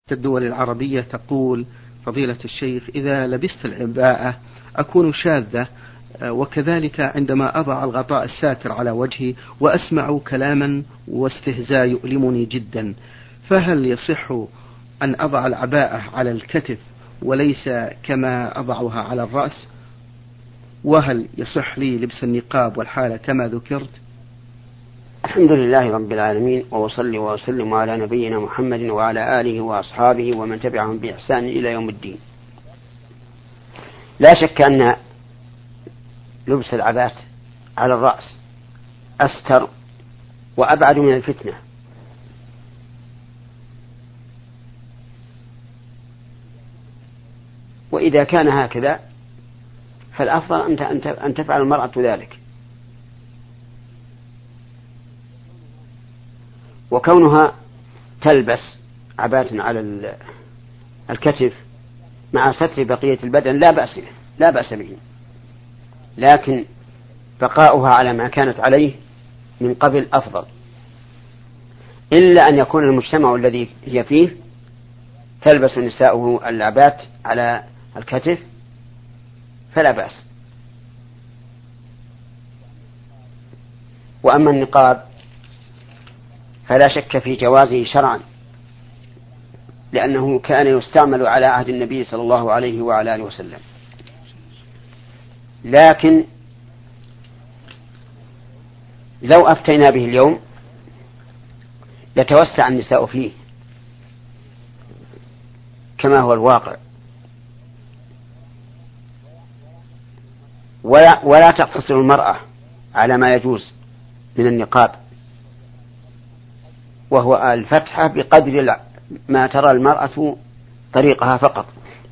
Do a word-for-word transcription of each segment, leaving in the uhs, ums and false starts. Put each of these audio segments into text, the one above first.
الدول العربية تقول فضيلة الشيخ: إذا لبست العباءة أكون شاذة، وكذلك عندما أضع الغطاء الساتر على وجهي وأسمع كلاما واستهزاء يؤلمني جدا، فهل يصح أن أضع العباءة على الكتف وليس كما أضعها على الرأس؟ وهل يصح لي لبس النقاب والحالة كما ذكرت؟ الحمد لله رب العالمين، وأصلي وأسلم على نبينا محمد وعلى آله وأصحابه ومن تبعهم بإحسان إلى يوم الدين. لا شك أن لبس العباءة على الرأس أستر وأبعد من الفتنة، وإذا كان هكذا فالأفضل أن تفعل المرأة ذلك. وكونها تلبس عباءة على الكتف مع ستر بقية البدن لا بأس به لا بأس به، لكن بقاؤها على ما كانت عليه من قبل أفضل، إلا أن يكون المجتمع الذي هي فيه تلبس نساؤه العباءة على الكتف فلا بأس. وأما النقاب فلا شك في جوازه شرعا، لأنه كان يستعمل على عهد النبي صلى الله عليه وعلى آله وسلم، لكن لو أفتينا به اليوم يتوسع النساء فيه كما هو الواقع، ولا, ولا تقتصر المرأة على ما يجوز من النقاب، وهو الفتحة بقدر ما ترى المرأة طريقها فقط،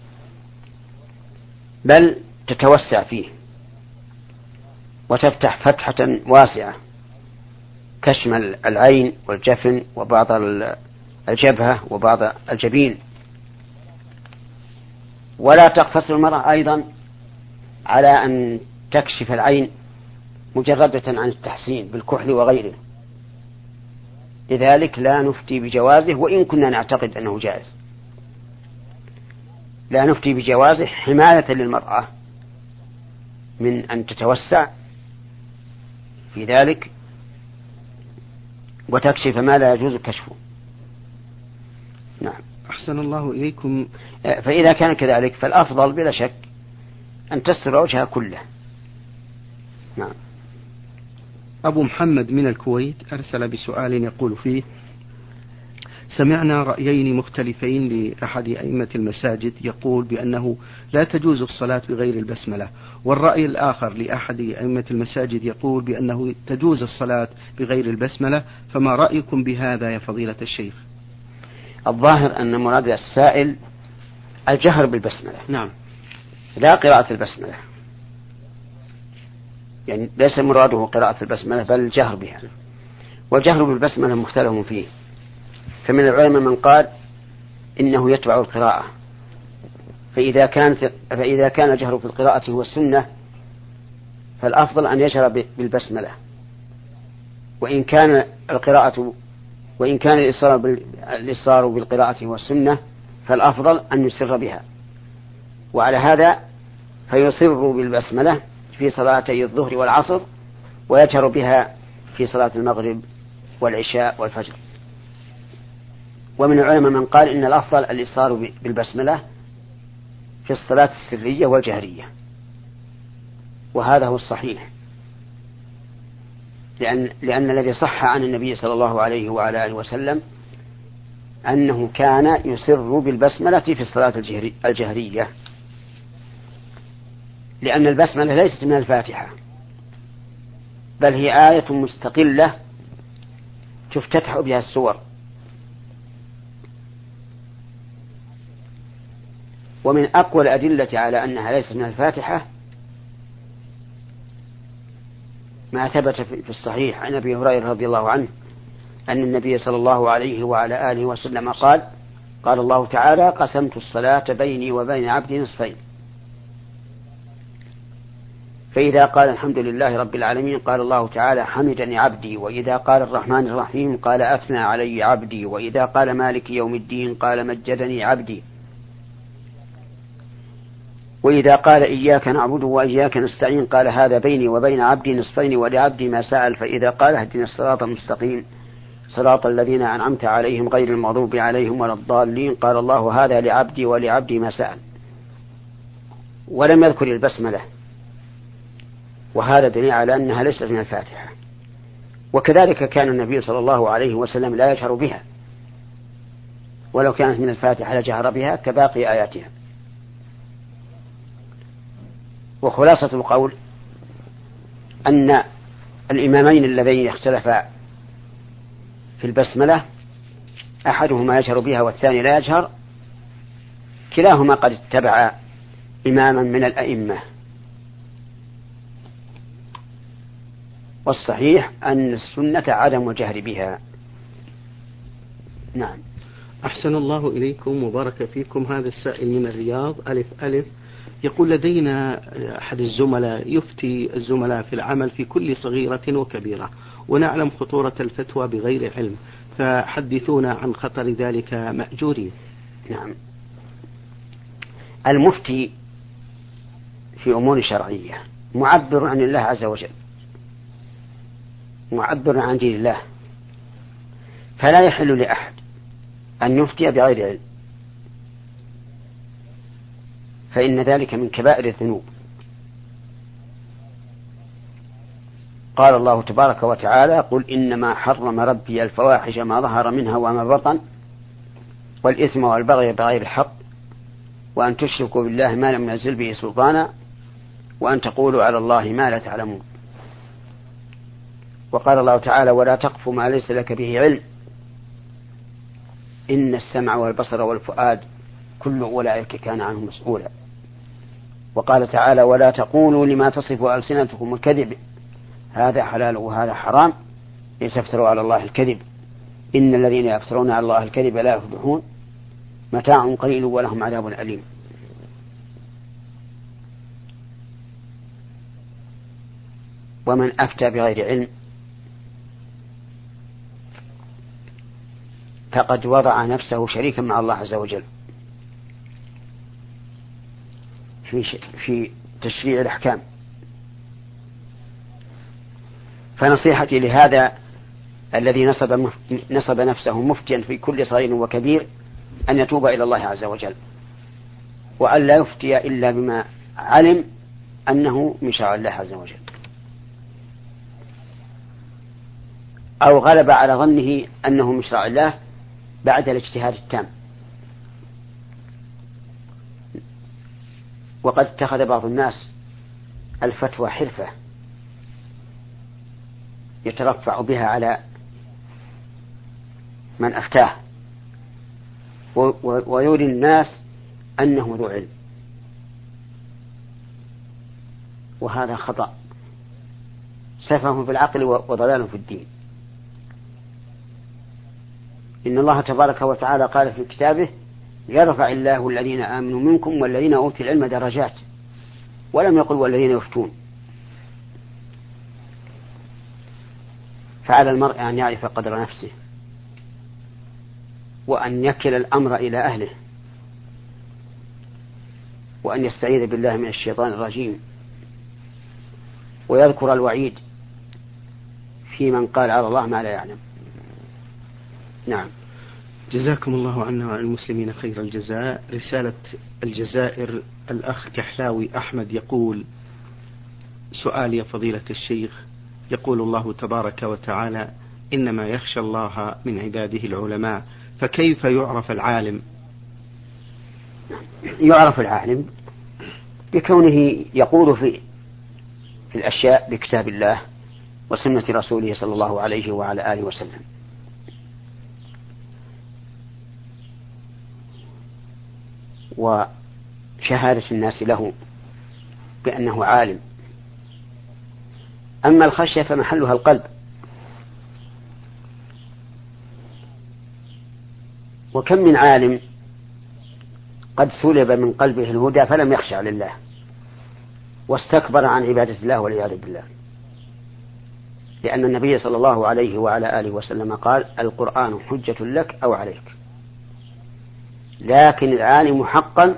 بل تتوسع فيه وتفتح فتحة واسعة تشمل العين والجفن وبعض الجبهة وبعض الجبين. ولا تقتصر المرأة أيضا على أن تكشف العين مجردة عن التحسين بالكحل وغيره، لذلك لا نفتي بجوازه، وإن كنا نعتقد أنه جائز لا نفتي بجوازه حماية للمرأة من أن تتوسع في ذلك وتكشف ما لا يجوز كشفه. نعم. أحسن الله إليكم. فإذا كان كذلك فالأفضل بلا شك أن تستر وجهها كله. نعم. أبو محمد من الكويت أرسل بسؤال يقول فيه: سمعنا رأيين مختلفين لأحد أئمة المساجد يقول بأنه لا تجوز الصلاة بغير البسملة، والرأي الآخر لأحد أئمة المساجد يقول بأنه تجوز الصلاة بغير البسملة، فما رأيكم بهذا يا فضيلة الشيخ؟ الظاهر أن مراد السائل الجهر بالبسملة. نعم. لا قراءة البسملة، يعني ليس مراده قراءة البسملة بل الجهر بها، والجهر بالبسملة مختلف فيه، فمن العلماء من قال إنه يتبع القراءة، فإذا كانت فإذا كان الجهر في القراءة هو السنة فالأفضل أن يجهر بالبسملة، وإن كان القراءة وإن كان الإصرار الإصرار بالقراءة هو السنة فالأفضل أن يسر بها، وعلى هذا فيصر بالبسملة في صلاتي الظهر والعصر، ويجهر بها في صلاة المغرب والعشاء والفجر. ومن العلماء من قال إن الأفضل الإصرار بالبسملة في الصلاة السرية والجهرية، وهذا هو الصحيح، لأن, لأن الذي صح عن النبي صلى الله عليه وعلى آله وسلم أنه كان يسر بالبسملة في الصلاة الجهرية، لأن البسملة ليست من الفاتحة بل هي آية مستقلة تفتتح بها السور. ومن أقوى الأدلة على أنها ليست من الفاتحة ما ثبت في الصحيح عن أبي هريرة رضي الله عنه أن النبي صلى الله عليه وعلى آله وسلم قال: قال الله تعالى: قسمت الصلاة بيني وبين عبدي نصفين، فإذا قال الحمد لله رب العالمين قال الله تعالى حمدني عبدي، وإذا قال الرحمن الرحيم قال أثنى علي عبدي، وإذا قال مالك يوم الدين قال مجدني عبدي، وإذا قال إياك نعبد وإياك نستعين قال هذا بيني وبين عبدي نصفين ولعبدي ما سأل، فإذا قال اهدنا الصراط المستقيم صراط الذين أنعمت عليهم غير المغضوب عليهم ولا الضالين قال الله هذا لعبدي ولعبدي ما سأل. ولم يذكر البسملة، وهذا دليل على أنها ليست من الفاتحة. وكذلك كان النبي صلى الله عليه وسلم لا يجهر بها، ولو كانت من الفاتحة لجهر بها كباقي آياتها. وخلاصة القول أن الإمامين اللذين اختلفا في البسملة أحدهما يجهر بها والثاني لا يجهر، كلاهما قد اتبع إماما من الأئمة، والصحيح أن السنة عدم الجهر بها. نعم. أحسن الله إليكم وبارك فيكم. هذا السائل من الرياض ألف ألف يقول لدينا أحد الزملاء يفتي الزملاء في العمل في كل صغيرة وكبيرة، ونعلم خطورة الفتوى بغير علم، فحدثونا عن خطر ذلك مأجورين. نعم. المفتي في أمور شرعية معبر عن الله عز وجل، معبر عن دين الله، فلا يحل لأحد أن يفتي بغير علم، فإن ذلك من كبائر الذنوب. قال الله تبارك وتعالى قل إنما حرم ربي الفواحش ما ظهر منها وما بطن والإثم والبغي بغير الحق وأن تشركوا بالله ما لم ينزل به سلطانا وأن تقولوا على الله ما لا تعلمون. وقال الله تعالى ولا تقف ما ليس لك به علم إن السمع والبصر والفؤاد كل أولئك كان عنه مسؤولا. وقال تعالى ولا تقولوا لما تصف ألسنتكم الكذب هذا حلال وهذا حرام لتفتروا على الله الكذب إن الذين يفترون على الله الكذب لا يفلحون متاع قليل ولهم عذاب أليم. ومن أفتى بغير علم فقد وضع نفسه شريكا مع الله عز وجل في في تشريع الأحكام. فنصيحتي لهذا الذي نصب نصب نفسه مفتيا في كل صغير وكبير أن يتوب إلى الله عز وجل، وأن لا يفتي إلا بما علم أنه من شرع الله عز وجل، أو غلب على ظنه أنه من شرع الله بعد الاجتهاد التام. وقد اتخذ بعض الناس الفتوى حرفة يترفع بها على من أفتاه ويري الناس أنه ذو علم، وهذا خطأ، سفه في العقل وضلال في الدين. إن الله تبارك وتعالى قال في كتابه يرفع الله الذين آمنوا منكم والذين أوتوا العلم درجات، ولم يقل والذين يفتون. فعلى المرء أن يعرف قدر نفسه وأن يكل الأمر إلى أهله وأن يستعيذ بالله من الشيطان الرجيم ويذكر الوعيد في من قال على الله ما لا يعلم. نعم. جزاكم الله عنا وعن المسلمين خير الجزاء. رسالة الجزائر الأخ كحلاوي أحمد يقول سؤال يا فضيلة الشيخ، يقول الله تبارك وتعالى إنما يخشى الله من عباده العلماء، فكيف يعرف العالم؟ يعرف العالم بكونه يقول في في الأشياء بكتاب الله وسنة رسوله صلى الله عليه وعلى آله وسلم. وشهادة الناس له بأنه عالم. أما الخشية فمحلها القلب، وكم من عالم قد سلب من قلبه الهدى فلم يخشع لله، واستكبر عن عبادة الله والعياذ بالله، لأن النبي صلى الله عليه وعلى آله وسلم قال: القرآن حجة لك أو عليك. لكن العالم حقا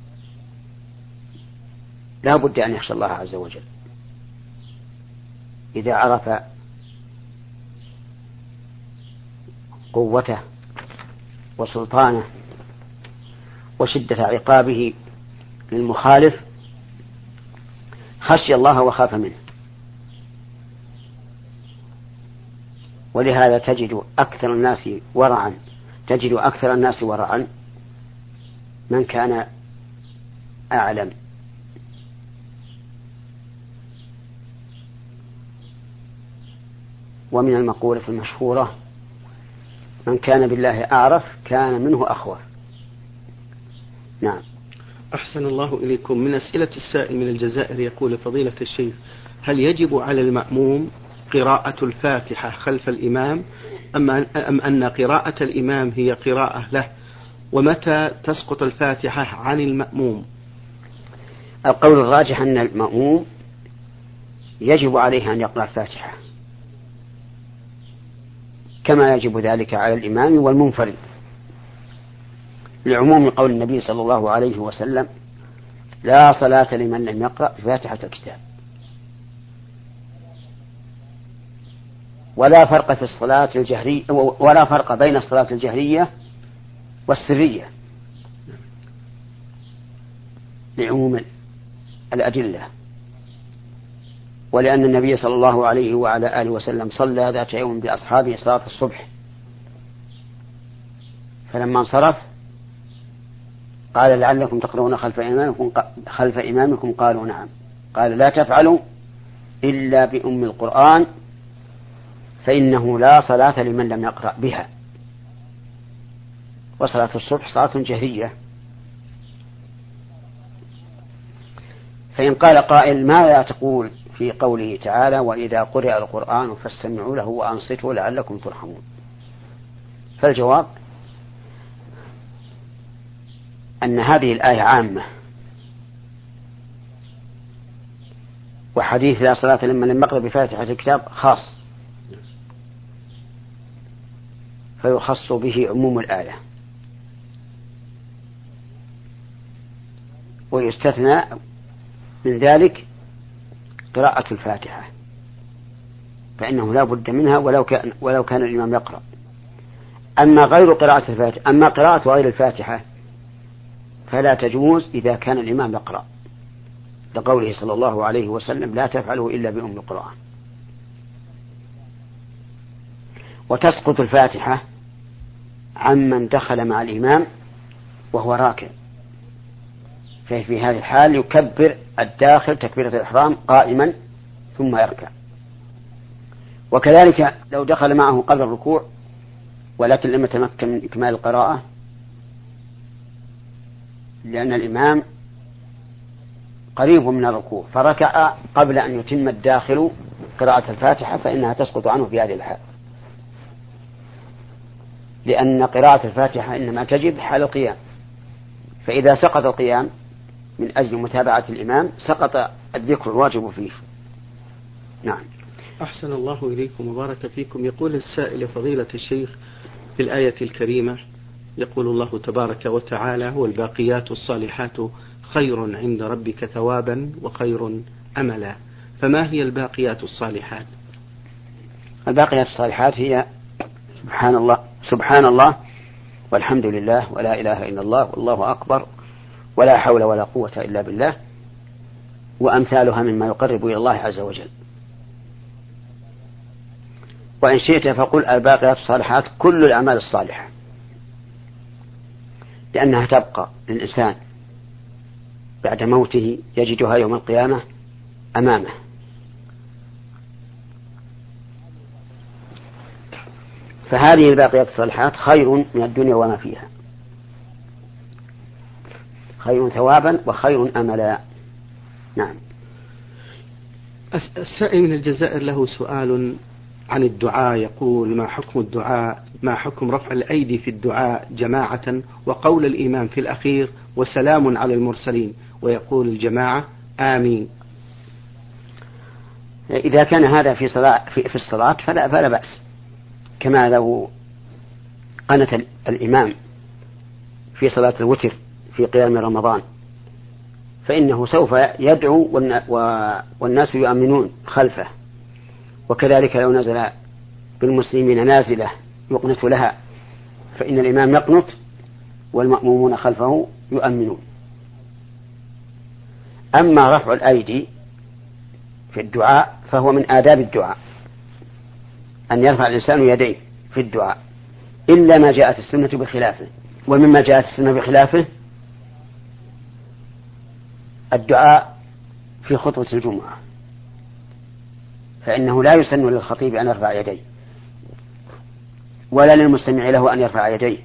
لا بد أن يخشى الله عز وجل إذا عرف قوته وسلطانه وشدة عقابه للمخالف، خشي الله وخاف منه. ولهذا تجد أكثر الناس ورعا تجد أكثر الناس ورعا من كان أعلم. ومن المقولة المشهورة: من كان بالله أعرف كان منه أخوف. نعم. أحسن الله إليكم. من أسئلة السائل من الجزائر يقول: فضيلة الشيخ، هل يجب على المأموم قراءة الفاتحة خلف الإمام أم أن قراءة الإمام هي قراءة له؟ ومتى تسقط الفاتحة عن المأموم؟ القول الراجح أن المأموم يجب عليه أن يقرأ الفاتحة كما يجب ذلك على الإمام والمنفرد، لعموم قول النبي صلى الله عليه وسلم: لا صلاة لمن لم يقرأ فاتحة الكتاب. ولا فرق في الصلاة الجهرية ولا فرق بين الصلاة الجهرية والسرية لعموم الأدلة، ولأن النبي صلى الله عليه وعلى آله وسلم صلى ذات يوم بأصحابه صلاة الصبح، فلما انصرف قال: لعلكم تقرؤون خلف إمامكم خلف إمامكم قالوا: نعم. قال: لا تفعلوا إلا بأم القرآن فإنه لا صلاة لمن لم يقرأ بها. وصلاة الصبح صلاة جهرية. فإن قال قائل: ماذا تقول في قوله تعالى: وإذا قرئ القرآن فاستمعوا له وأنصتوا لعلكم ترحمون؟ فالجواب أن هذه الآية عامة، وحديث لا صلاة لمن لم يقرأ بفاتحة الكتاب خاص، فيخص به عموم الآية، ويستثنى من ذلك قراءة الفاتحة، فإنه لا بد منها ولو كان, ولو كان الإمام يقرأ. أما غير قراءة الفاتحة أما قراءة غير الفاتحة فلا تجوز إذا كان الإمام يقرأ، لقوله صلى الله عليه وسلم: لا تفعلوا إلا بأم القرآن. وتسقط الفاتحة عمن دخل مع الإمام وهو راكع، ففي هذه الحال يكبر الداخل تكبيرة الإحرام قائما ثم يركع. وكذلك لو دخل معه قبل الركوع ولكن لم يتمكن من إكمال القراءة لأن الإمام قريب من الركوع فركع قبل أن يتم الداخل قراءة الفاتحة، فإنها تسقط عنه في هذه الحال، لأن قراءة الفاتحة إنما تجب حال القيام، فإذا سقط القيام من أجل متابعة الإمام سقط الذكر الواجب فيه. نعم. أحسن الله إليكم وبارك فيكم. يقول السائل: فضيلة الشيخ، في الآية الكريمة يقول الله تبارك وتعالى: والباقيات الصالحات خير عند ربك ثوابا وخير أملا، فما هي الباقيات الصالحات؟ الباقيات الصالحات هي سبحان الله سبحان الله والحمد لله ولا إله إلا الله والله أكبر ولا حول ولا قوة إلا بالله، وأمثالها مما يقرب إلى الله عز وجل. وإن شئت فقل الباقيات الصالحات كل الأعمال الصالحة، لأنها تبقى للإنسان بعد موته يجدها يوم القيامة أمامه. فهذه الباقيات الصالحات خير من الدنيا وما فيها، خير ثوابا وخير أملا. نعم. السائل من الجزائر له سؤال عن الدعاء، يقول: ما حكم الدعاء ما حكم رفع الأيدي في الدعاء جماعة وقول الإمام في الأخير وسلام على المرسلين، ويقول الجماعة آمين؟ إذا كان هذا في صلاة في, في الصلاة فلا, فلا بأس، كما لو قنت الإمام في صلاة الوتر في قيام رمضان فإنه سوف يدعو والناس يؤمنون خلفه، وكذلك لو نزل بالمسلمين نازلة يقنت لها فإن الإمام يقنت والمأمومون خلفه يؤمنون. أما رفع الأيدي في الدعاء فهو من آداب الدعاء، أن يرفع الإنسان يديه في الدعاء، إلا ما جاءت السنة بخلافه. ومما جاءت السنة بخلافه الدعاء في خطبة الجمعة، فإنه لا يسن للخطيب أن يرفع يديه ولا للمستمع له أن يرفع يديه،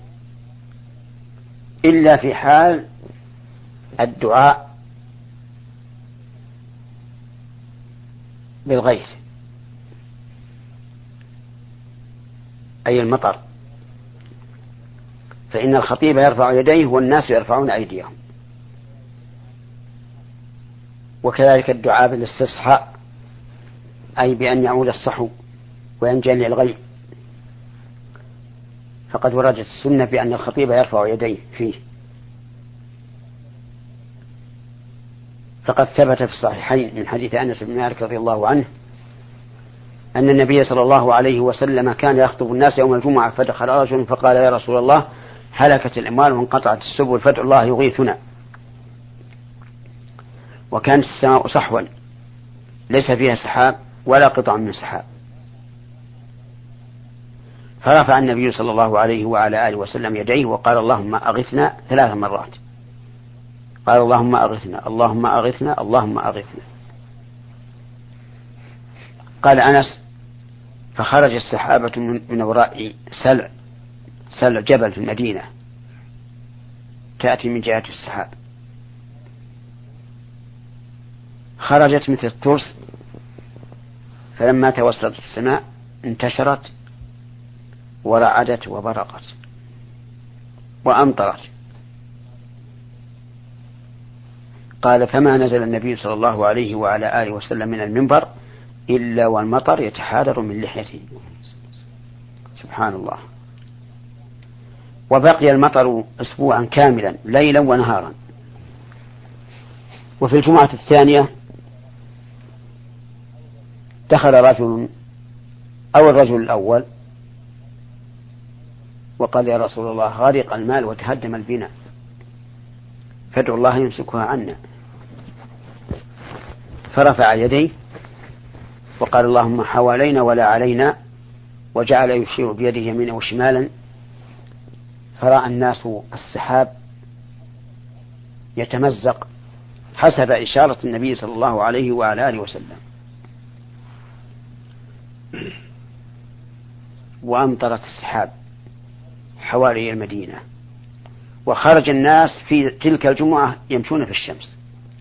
إلا في حال الدعاء بالغيث أي المطر، فإن الخطيب يرفع يديه والناس يرفعون أيديهم. وكذلك الدعاء بالاستصحاء أي بأن يعود الصحو وينجلي الغيث، فقد وردت السنة بأن الخطيب يرفع يديه فيه، فقد ثبت في الصحيحين من حديث أنس بن مالك رضي الله عنه أن النبي صلى الله عليه وسلم كان يخطب الناس يوم الجمعة فدخل رجل فقال يا رسول الله هلكت الأموال وانقطعت السبل فادع الله يغيثنا. وكانت السماء صحوا ليس فيها سحاب ولا قطع من سحاب، فرفع النبي صلى الله عليه وعلى آله وسلم يديه وقال اللهم أغثنا ثلاث مرات، قال اللهم أغثنا اللهم أغثنا اللهم أغثنا. قال أنس فخرج السحابة من وراء سلع سلع جبل في المدينة تأتي من جهة السحاب، خرجت مثل الترس، فلما توسطت السماء انتشرت ورعدت وبرقت وأمطرت. قال فما نزل النبي صلى الله عليه وعلى آله وسلم من المنبر إلا والمطر يتحادر من لحيته. سبحان الله. وبقي المطر أسبوعا كاملا ليلا ونهارا. وفي الجمعة الثانية دخل رجل أو الرجل الأول وقال يا رسول الله غرق المال وتهدم البناء فادعوا الله يمسكها عنا، فرفع يديه وقال اللهم حوالينا ولا علينا، وجعل يشير بيده يمينا وشمالا، فرأى الناس السحاب يتمزق حسب إشارة النبي صلى الله عليه وعلى آله وسلم، وأمطرت السحاب حوالي المدينة، وخرج الناس في تلك الجمعة يمشون في الشمس.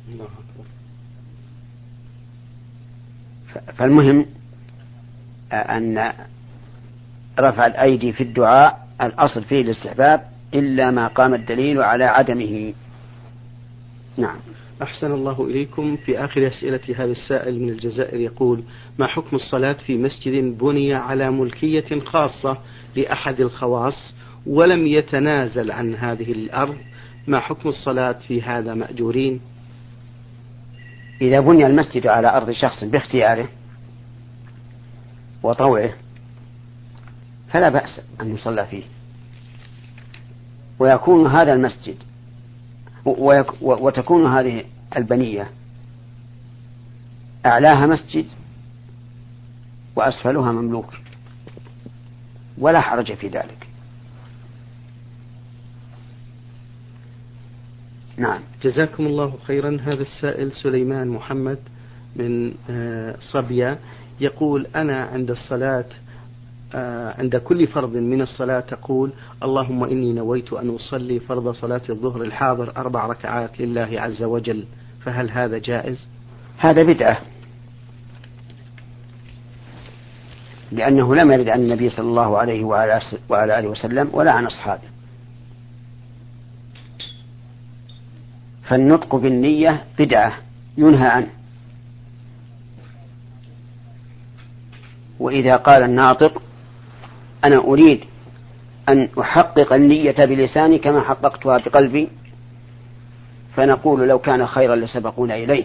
فالمهم أن رفع الأيدي في الدعاء الأصل فيه الاستحباب إلا ما قام الدليل على عدمه. نعم. أحسن الله إليكم. في آخر أسئلة هذا السائل من الجزائر يقول ما حكم الصلاة في مسجد بني على ملكية خاصة لأحد الخواص ولم يتنازل عن هذه الأرض، ما حكم الصلاة في هذا مأجورين؟ إذا بني المسجد على أرض شخص باختياره وطوعه فلا بأس أن يصلى فيه، ويكون هذا المسجد وتكون هذه البنية أعلاها مسجد وأسفلها مملوك ولا حرج في ذلك. نعم. جزاكم الله خيرا. هذا السائل سليمان محمد من صبيا يقول أنا عند الصلاة عند كل فرض من الصلاة تقول اللهم إني نويت أن أصلي فرض صلاة الظهر الحاضر أربع ركعات لله عز وجل، فهل هذا جائز؟ هذا بدعة، لأنه لم يرد عن النبي صلى الله عليه وعلى آله وسلم ولا عن أصحابه. فالنطق بالنية بدعة ينهى عنه، وإذا قال الناطق أنا أريد أن أحقق النية بلساني كما حققتها بقلبي، فنقول لو كان خيرا لسبقونا إليه.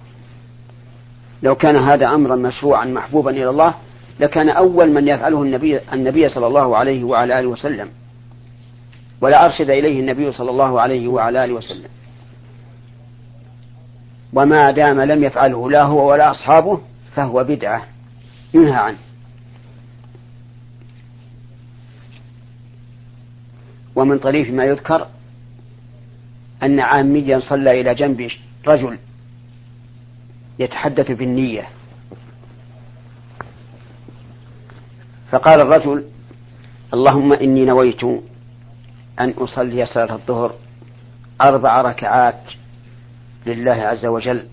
لو كان هذا أمرا مشروعا محبوبا إلى الله لكان أول من يفعله النبي, النبي صلى الله عليه وعلى آله وسلم، ولا أرشد إليه النبي صلى الله عليه وعلى آله وسلم. وما دام لم يفعله لا هو ولا أصحابه فهو بدعة ينهى عنه. ومن طريف ما يذكر أن عاميا صلى إلى جنب رجل يتحدث بالنية، فقال الرجل اللهم إني نويت أن أصلي صلاة الظهر أربع ركعات لله عز وجل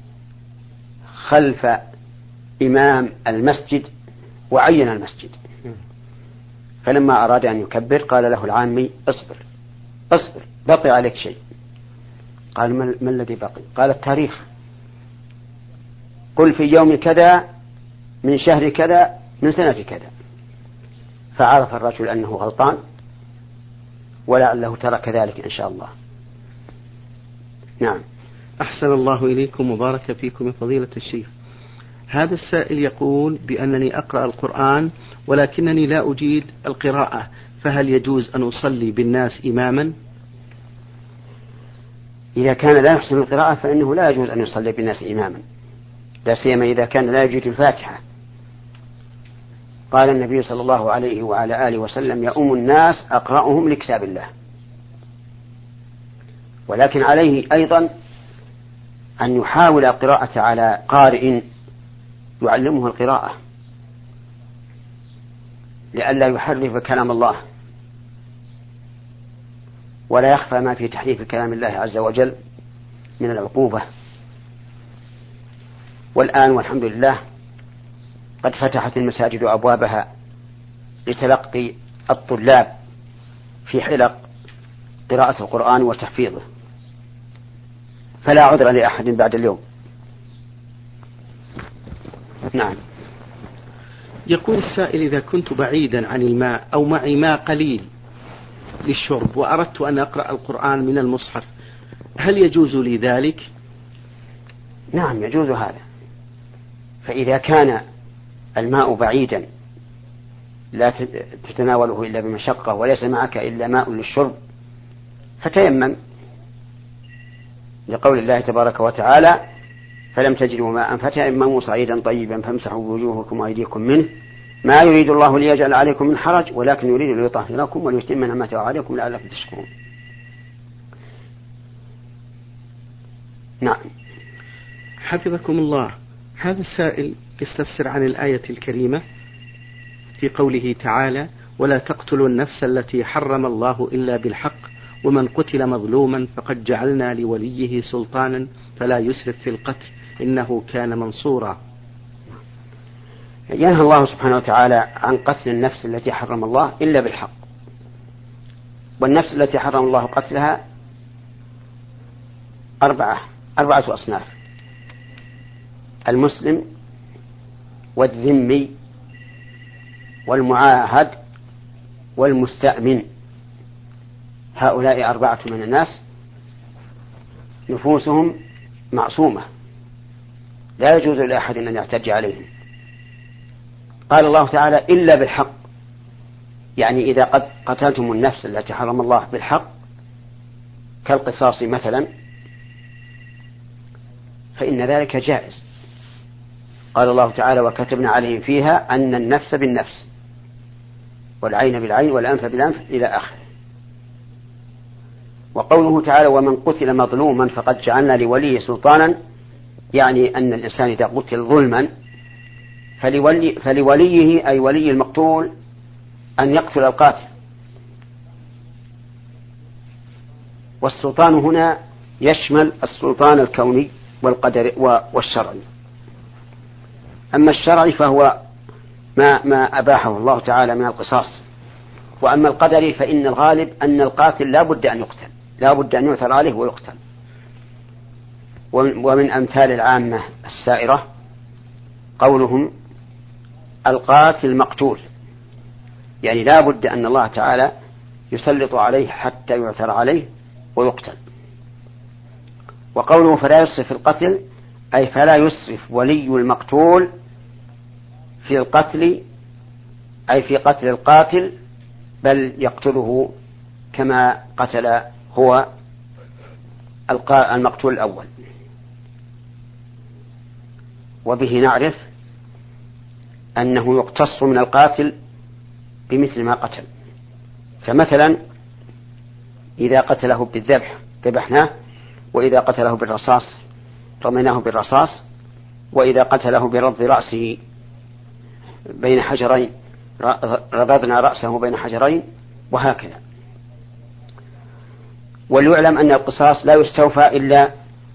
خلف إمام المسجد، وعين المسجد. فلما أراد أن يكبر قال له العامي اصبر اصبر بقي عليك شيء. قال ما الذي بقي؟ قال التاريخ، قل في يوم كذا من شهر كذا من سنة كذا. فعرف الرجل أنه غلطان ولعله ترك ذلك إن شاء الله. نعم. أحسن الله إليكم وبارك فيكم يا فضيلة الشيخ. هذا السائل يقول بأنني أقرأ القرآن ولكنني لا أجيد القراءة، فهل يجوز أن أصلي بالناس إماما؟ إذا كان لا يحسن القراءة فإنه لا يجوز أن يصلي بالناس إماما، لا سيما إذا كان لا يجيد الفاتحة. قال النبي صلى الله عليه وعلى آله وسلم يؤم الناس أقرأهم لكتاب الله. ولكن عليه أيضا أن يحاول القراءة على قارئ يعلمه القراءة لئلا يحرف كلام الله، ولا يخفى ما في تحريف كلام الله عز وجل من العقوبة. والآن والحمد لله قد فتحت المساجد أبوابها لتلقي الطلاب في حلق قراءة القرآن وتحفيظه، فلا عذر لأحد بعد اليوم. نعم. يقول السائل إذا كنت بعيدا عن الماء أو معي ماء قليل للشرب وأردت أن أقرأ القرآن من المصحف هل يجوز لي ذلك؟ نعم يجوز هذا. فإذا كان الماء بعيدا لا تتناوله إلا بمشقة وليس معك إلا ماء للشرب فتيمم، لقول الله تبارك وتعالى فلم تجدوا ماء فتيمموا صعيدا طيبا فامسحوا بوجوهكم وأيديكم منه ما يريد الله ليجعل عليكم من حرج ولكن يريد ليطهركم وليتم نعمته عليكم لعلكم تشكرون. نعم. حفظكم الله. هذا السائل يستفسر عن الآية الكريمة في قوله تعالى ولا تقتلوا النفس التي حرم الله إلا بالحق ومن قتل مظلوما فقد جعلنا لوليه سلطانا فلا يسرف في القتل إنه كان منصورا. ينهى الله سبحانه وتعالى عن قتل النفس التي حرم الله إلا بالحق، والنفس التي حرم الله قتلها أربعة أربعة أصناف: المسلم والذمي والمعاهد والمستأمن. هؤلاء أربعة من الناس نفوسهم معصومة لا يجوز لأحد أن يعتدي عليهم. قال الله تعالى إلا بالحق، يعني إذا قد قتلتم النفس التي حرم الله بالحق كالقصاص مثلا فإن ذلك جائز. قال الله تعالى وكتبنا عليهم فيها أن النفس بالنفس والعين بالعين والأنف بالأنف إلى آخره. وقوله تعالى ومن قتل مظلوما فقد جعلنا لوليه سلطانا، يعني أن الإنسان إذا قتل ظلما فلولي فلوليه أي ولي المقتول أن يقتل القاتل. والسلطان هنا يشمل السلطان الكوني والقدري والشرعي. أما الشرعي فهو ما ما أباحه الله تعالى من القصاص، وأما القدري فإن الغالب أن القاتل لا بد أن يقتل، لا بد أن يعثر عليه ويقتل. ومن أمثال العامة السائرة قولهم القاتل مقتول، يعني لا بد أن الله تعالى يسلط عليه حتى يعثر عليه ويقتل. وقوله فلا يسرف القتل أي فلا يسرف ولي المقتول في القتل، أي في قتل القاتل، بل يقتله كما قتل هو المقتول الأول. وبه نعرف أنه يقتص من القاتل بمثل ما قتل. فمثلا إذا قتله بالذبح ذبحناه، وإذا قتله بالرصاص رميناه بالرصاص، وإذا قتله برض رأسه بين حجرين ربضنا رأسه بين حجرين، وهكذا. وليعلم أن القصاص لا يستوفى إلا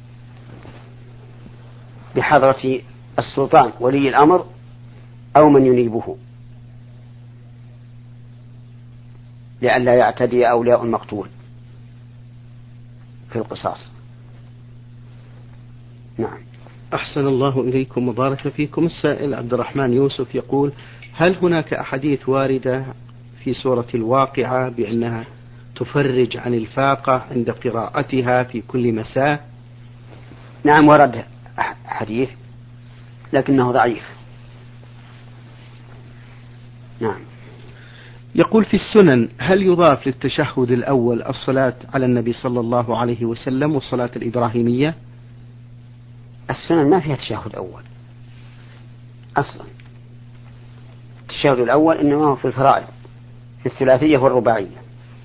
بحضرة السلطان ولي الأمر أو من ينيبه، لئلا يعتدي أولياء المقتول في القصاص. نعم. أحسن الله إليكم وبارك فيكم. السائل عبد الرحمن يوسف يقول: هل هناك أحاديث واردة في سورة الواقعة بأنها تفرج عن الفاقة عند قراءتها في كل مساء؟ نعم ورد حديث لكنه ضعيف. نعم. يقول: في السنن هل يضاف للتشهد الأول الصلاة على النبي صلى الله عليه وسلم والصلاة الإبراهيمية؟ السنن ما فيها تشهد أول أصلا. التشهد الأول إنما هو في الفرائض، في الثلاثية والرباعية،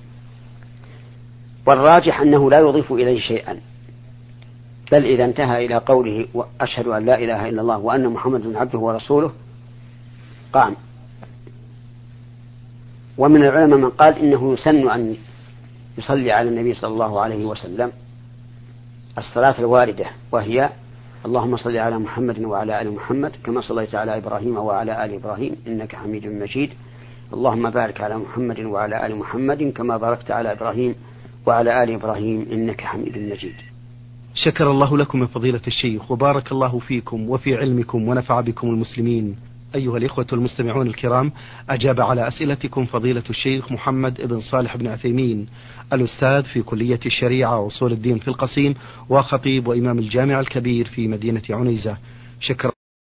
والراجح أنه لا يضيف إليه شيئا، بل إذا انتهى إلى قوله أشهد أن لا إله إلا الله وأن محمد عبده ورسوله قام. ومن العلماء من قال إنه يسن أن يصلي على النبي صلى الله عليه وسلم الصلاة الواردة، وهي اللهم صل على محمد وعلى آل محمد كما صليت على إبراهيم وعلى آل إبراهيم إنك حميد مجيد، اللهم بارك على محمد وعلى آل محمد كما باركت على إبراهيم وعلى آل إبراهيم إنك حميد مجيد. شكر الله لكم من فضيلة الشيخ وبارك الله فيكم وفي علمكم ونفع بكم المسلمين. أيها الإخوة المستمعون الكرام، أجاب على أسئلتكم فضيلة الشيخ محمد بن صالح بن عثيمين، الأستاذ في كلية الشريعة وأصول الدين في القصيم، وخطيب وإمام الجامع الكبير في مدينة عنيزة. شكرا.